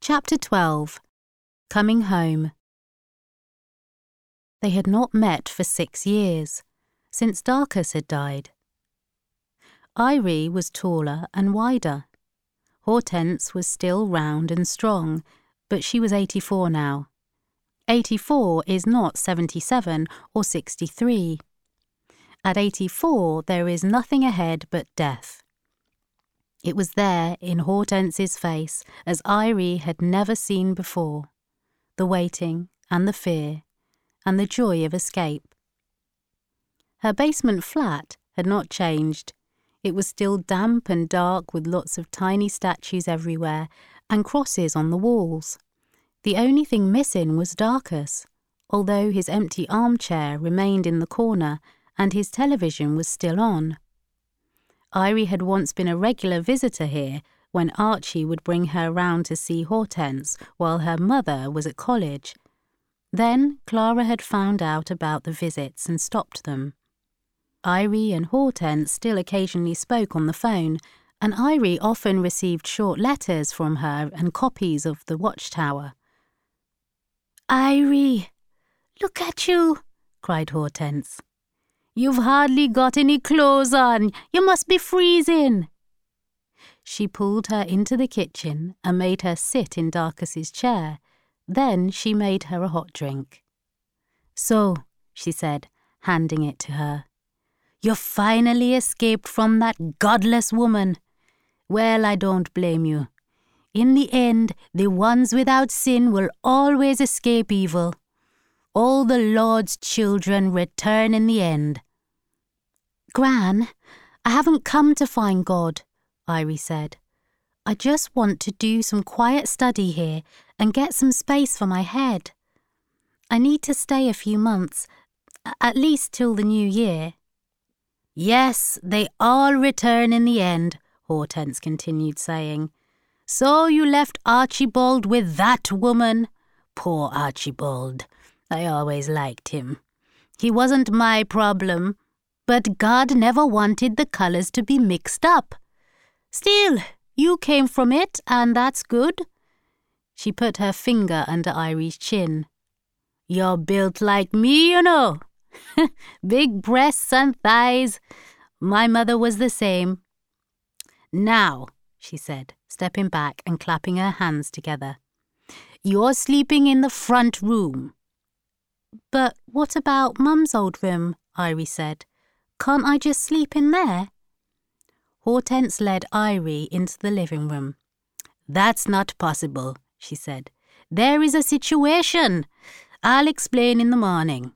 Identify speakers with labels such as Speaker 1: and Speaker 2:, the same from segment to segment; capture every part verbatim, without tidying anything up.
Speaker 1: Chapter twelve. Coming Home. They had not met for six years, since Darcus had died. Iry was taller and wider. Hortense was still round and strong, but she was eighty-four now. Eighty-four is not seventy-seven or sixty-three. At eighty-four there is nothing ahead but death. It was there in Hortense's face as Iry had never seen before, the waiting and the fear and the joy of escape. Her basement flat had not changed. It was still damp and dark with lots of tiny statues everywhere and crosses on the walls. The only thing missing was Darcus, although his empty armchair remained in the corner and his television was still on. Iry had once been a regular visitor here when Archie would bring her round to see Hortense while her mother was at college. Then Clara had found out about the visits and stopped them. Iry and Hortense still occasionally spoke on the phone, and Iry often received short letters from her and copies of The Watchtower. "Iry, look at you," cried Hortense. "You've hardly got any clothes on. You must be freezing." She pulled her into the kitchen and made her sit in Darcus's chair. Then she made her a hot drink. "So," she said, handing it to her, "you finally escaped from that godless woman. Well, I don't blame you. In the end, the ones without sin will always escape evil. All the Lord's children return in the end." "Gran, I haven't come to find God," Iry said. "I just want to do some quiet study here and get some space for my head. I need to stay a few months, at least till the new year." "Yes, they all return in the end," Hortense continued saying. "So you left Archibald with that woman? Poor Archibald. I always liked him. He wasn't my problem, but God never wanted the colours to be mixed up. Still, you came from it, and that's good." She put her finger under Iry's chin. "You're built like me, you know. Big breasts and thighs. My mother was the same." "Now," she said, stepping back and clapping her hands together, "you're sleeping in the front room." "But what about Mum's old room?" Iry said. "Can't I just sleep in there?" Hortense led Iry into the living room. "That's not possible," she said. "There is a situation. I'll explain in the morning."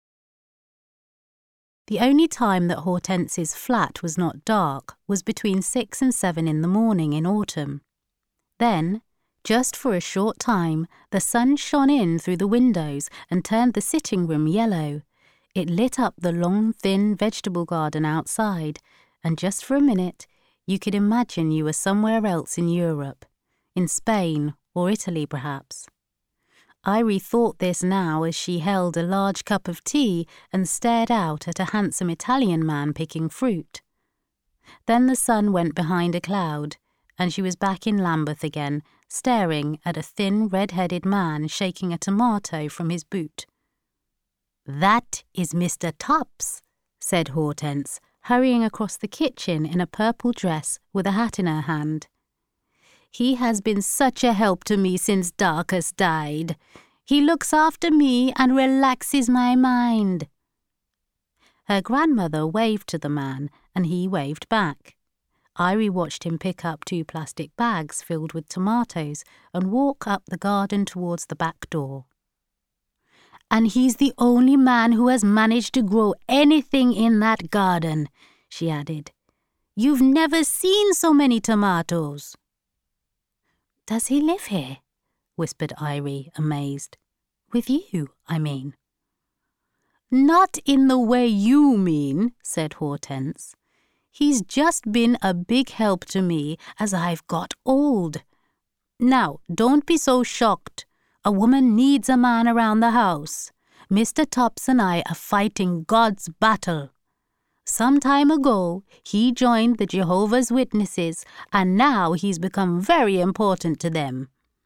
Speaker 1: The only time that Hortense's flat was not dark was between six and seven in the morning in autumn. Then, just for a short time, the sun shone in through the windows and turned the sitting room yellow. It lit up the long, thin vegetable garden outside, and just for a minute, you could imagine you were somewhere else in Europe, in Spain or Italy perhaps. Iry thought this now as she held a large cup of tea and stared out at a handsome Italian man picking fruit. Then the sun went behind a cloud, and she was back in Lambeth again, staring at a thin, red-headed man shaking a tomato from his boot. "That is Mister Topps," said Hortense, hurrying across the kitchen in a purple dress with a hat in her hand. "He has been such a help to me since Darcus died. He looks after me and relaxes my mind." Her grandmother waved to the man, and he waved back. Iry watched him pick up two plastic bags filled with tomatoes and walk up the garden towards the back door. "And he's the only man who has managed to grow anything in that garden," she added. "You've never seen so many tomatoes." "Does he live here?" whispered Iry, amazed. "With you, I mean." "Not in the way you mean," said Hortense. "He's just been a big help to me as I've got old. Now, don't be so shocked. A woman needs a man around the house. Mister Topps and I are fighting God's battle. Some time ago, he joined the Jehovah's Witnesses, and now he's become very important to them.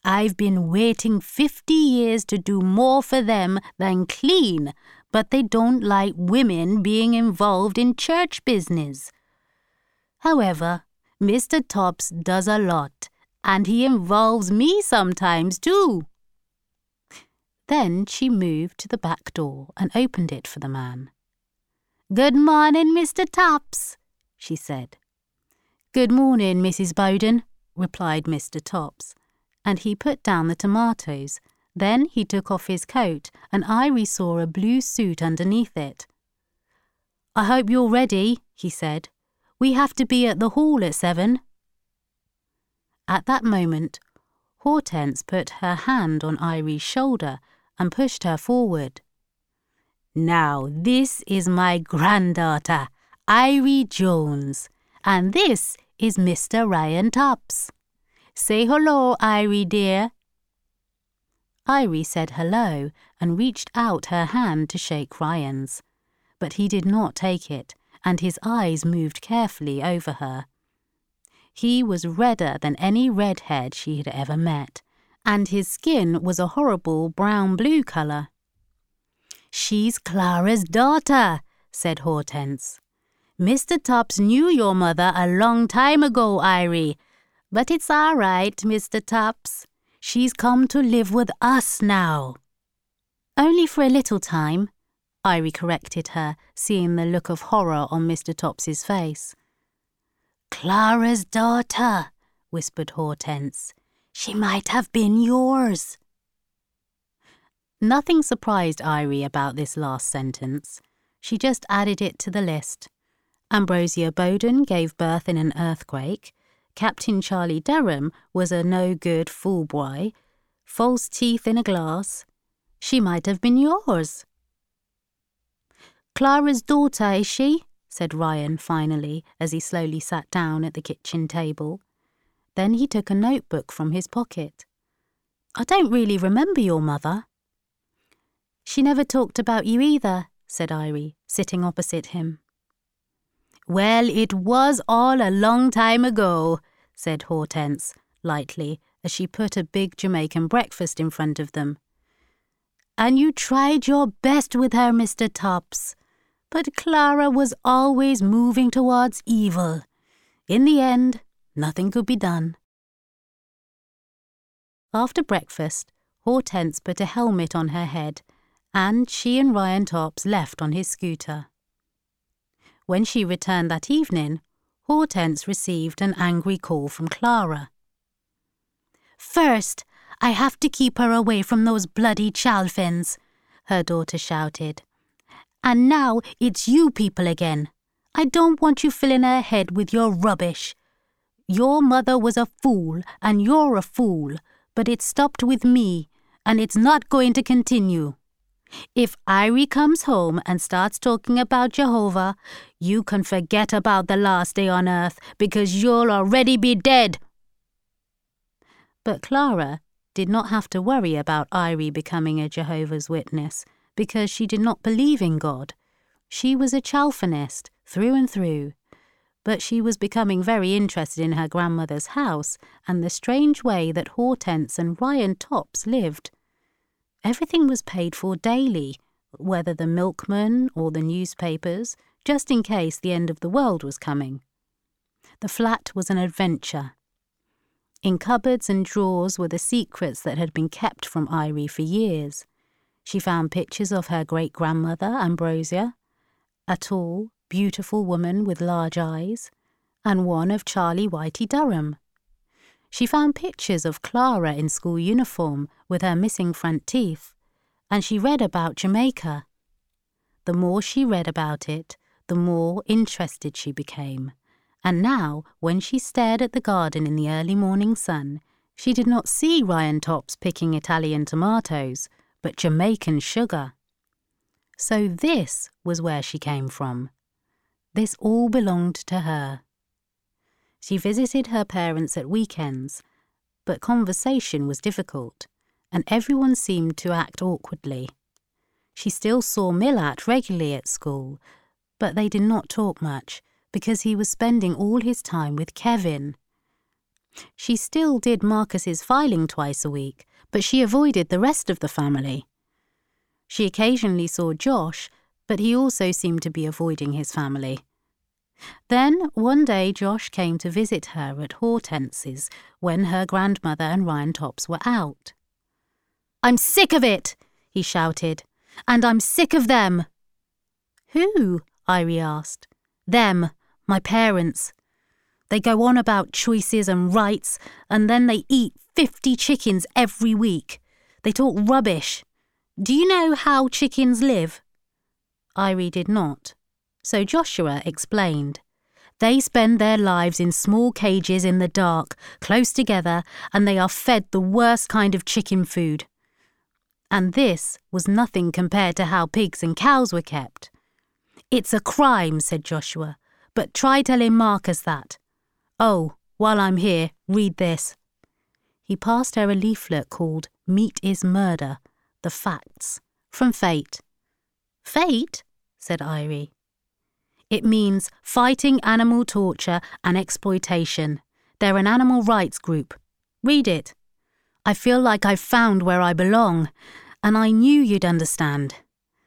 Speaker 1: I've been waiting fifty years to do more for them than clean, but they don't like women being involved in church business. However, Mister Topps does a lot, and he involves me sometimes too." Then she moved to the back door and opened it for the man. "Good morning, Mister Topps," she said. "Good morning, Missus Bowden," replied Mister Topps, and he put down the tomatoes. Then he took off his coat, and Iry saw a blue suit underneath it. "I hope you're ready," he said. "We have to be at the hall at seven." At that moment, Hortense put her hand on Iry's shoulder and pushed her forward. "Now this is my granddaughter, Iry Jones, and this is Mister Ryan Topps. Say hello, Iry dear." Iry said hello and reached out her hand to shake Ryan's, but he did not take it, and his eyes moved carefully over her. He was redder than any redhead she had ever met, and his skin was a horrible brown-blue colour. "She's Clara's daughter," said Hortense. "Mister Topps knew your mother a long time ago, Iry, but it's all right, Mister Topps. She's come to live with us now." "Only for a little time," Iry corrected her, seeing the look of horror on Mister Topps's face. "Clara's daughter," whispered Hortense. "She might have been yours." Nothing surprised Iry about this last sentence. She just added it to the list. Ambrosia Bowden gave birth in an earthquake. Captain Charlie Durham was a no-good fool boy. False teeth in a glass. She might have been yours. "Clara's daughter, is she?" said Ryan finally, as he slowly sat down at the kitchen table. Then he took a notebook from his pocket. "I don't really remember your mother." "She never talked about you either," said Iry, sitting opposite him. "Well, it was all a long time ago," said Hortense, lightly, as she put a big Jamaican breakfast in front of them. "And you tried your best with her, Mister Topps. But Clara was always moving towards evil. In the end, nothing could be done." After breakfast, Hortense put a helmet on her head, and she and Ryan Topps left on his scooter. When she returned that evening, Hortense received an angry call from Clara. "First, I have to keep her away from those bloody Chalfins," her daughter shouted. "And now it's you people again. I don't want you filling her head with your rubbish. Your mother was a fool, and you're a fool, but it stopped with me, and it's not going to continue. If Iry comes home and starts talking about Jehovah, you can forget about the last day on earth, because you'll already be dead." But Clara did not have to worry about Iry becoming a Jehovah's Witness, because she did not believe in God. She was a Chalfinist through and through, but she was becoming very interested in her grandmother's house and the strange way that Hortense and Ryan Topps lived. Everything was paid for daily, whether the milkman or the newspapers, just in case the end of the world was coming. The flat was an adventure. In cupboards and drawers were the secrets that had been kept from Iry for years. She found pictures of her great-grandmother, Ambrosia, a tall, beautiful woman with large eyes, and one of Charlie Whitey Durham. She found pictures of Clara in school uniform with her missing front teeth, and she read about Jamaica. The more she read about it, the more interested she became, and now, when she stared at the garden in the early morning sun, she did not see Ryan Topps picking Italian tomatoes, but Jamaican sugar. So this was where she came from. This all belonged to her. She visited her parents at weekends, but conversation was difficult, and everyone seemed to act awkwardly. She still saw Millat regularly at school, but they did not talk much, because he was spending all his time with Kevin. She still did Marcus's filing twice a week, but she avoided the rest of the family. She occasionally saw Josh, but he also seemed to be avoiding his family. Then, one day, Josh came to visit her at Hortense's when her grandmother and Ryan Tops were out. "I'm sick of it," he shouted, "and I'm sick of them." "Who?" Irie asked. "Them, my parents. They go on about choices and rights, and then they eat fifty chickens every week. They talk rubbish. Do you know how chickens live?" Irie did not. So Joshua explained. They spend their lives in small cages in the dark, close together, and they are fed the worst kind of chicken food. And this was nothing compared to how pigs and cows were kept. "It's a crime," said Joshua, "but try telling Marcus that. Oh, while I'm here, read this." He passed her a leaflet called Meat is Murder, The Facts, from Fate. "Fate?" said Irie. "It means fighting animal torture and exploitation. They're an animal rights group. Read it. I feel like I've found where I belong, and I knew you'd understand.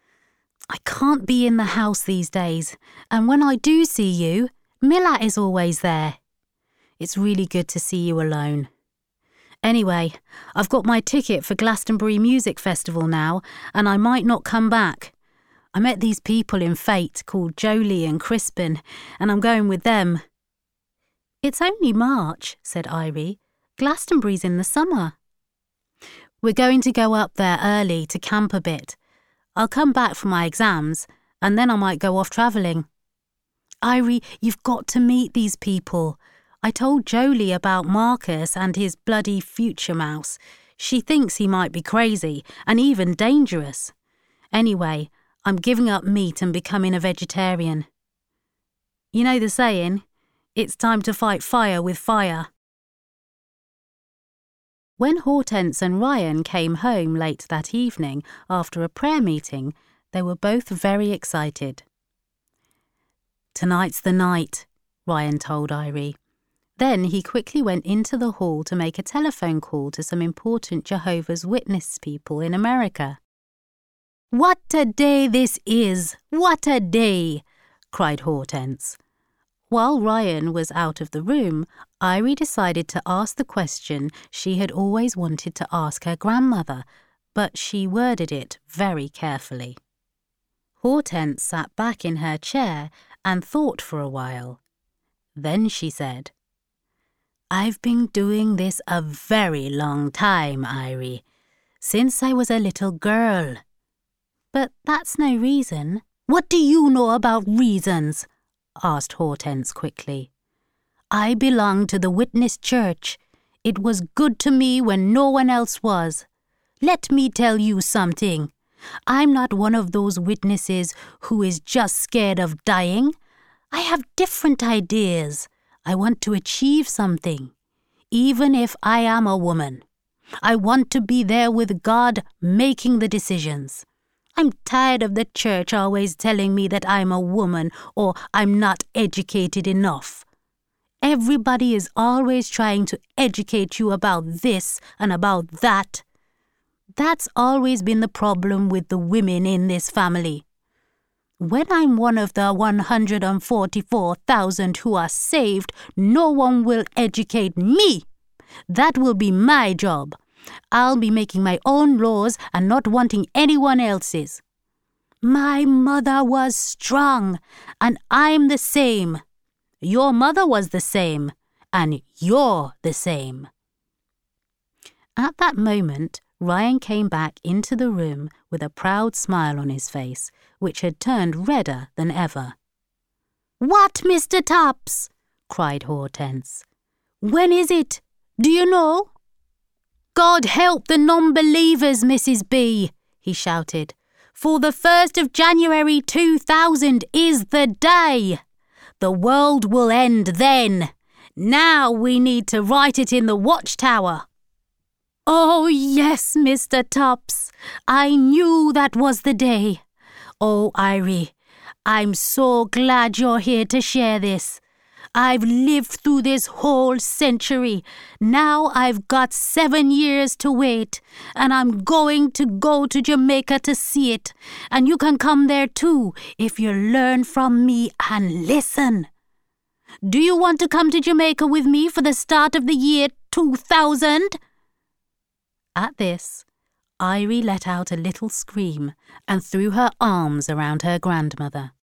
Speaker 1: I can't be in the house these days, and when I do see you, Milat is always there. It's really good to see you alone. Anyway, I've got my ticket for Glastonbury Music Festival now, and I might not come back. I met these people in Fate called Jolie and Crispin, and I'm going with them." "It's only March," said Irie. "Glastonbury's in the summer." "We're going to go up there early to camp a bit. I'll come back for my exams, and then I might go off travelling." "Irie, you've got to meet these people. I told Jolie about Marcus and his bloody future mouse. She thinks he might be crazy and even dangerous. Anyway, I'm giving up meat and becoming a vegetarian. You know the saying, it's time to fight fire with fire." When Hortense and Ryan came home late that evening after a prayer meeting, they were both very excited. "Tonight's the night," Ryan told Irie. Then he quickly went into the hall to make a telephone call to some important Jehovah's Witness people in America. "What a day this is! What a day!" cried Hortense. While Ryan was out of the room, Irie decided to ask the question she had always wanted to ask her grandmother, but she worded it very carefully. Hortense sat back in her chair and thought for a while. Then she said, "I've been doing this a very long time, Irie, since I was a little girl." "But that's no reason." "What do you know about reasons?" asked Hortense quickly. "I belong to the Witness Church. It was good to me when no one else was. Let me tell you something. I'm not one of those witnesses who is just scared of dying. I have different ideas. I want to achieve something, even if I am a woman. I want to be there with God making the decisions. I'm tired of the church always telling me that I'm a woman or I'm not educated enough. Everybody is always trying to educate you about this and about that. That's always been the problem with the women in this family. When I'm one of the one hundred forty-four thousand who are saved, no one will educate me. That will be my job. I'll be making my own laws and not wanting anyone else's. My mother was strong, and I'm the same. Your mother was the same, and you're the same." At that moment, Ryan came back into the room with a proud smile on his face, which had turned redder than ever. "What, Mister Tops?" cried Hortense. "When is it? Do you know?" "God help the non-believers, Missus B," he shouted. "For the first of January two thousand is the day. The world will end then. Now we need to write it in the watchtower." "Oh, yes, Mister Tops. I knew that was the day. Oh, Irie, I'm so glad you're here to share this. I've lived through this whole century. Now I've got seven years to wait, and I'm going to go to Jamaica to see it. And you can come there too, if you learn from me and listen. Do you want to come to Jamaica with me for the start of the year two thousand? At this, Irie let out a little scream and threw her arms around her grandmother.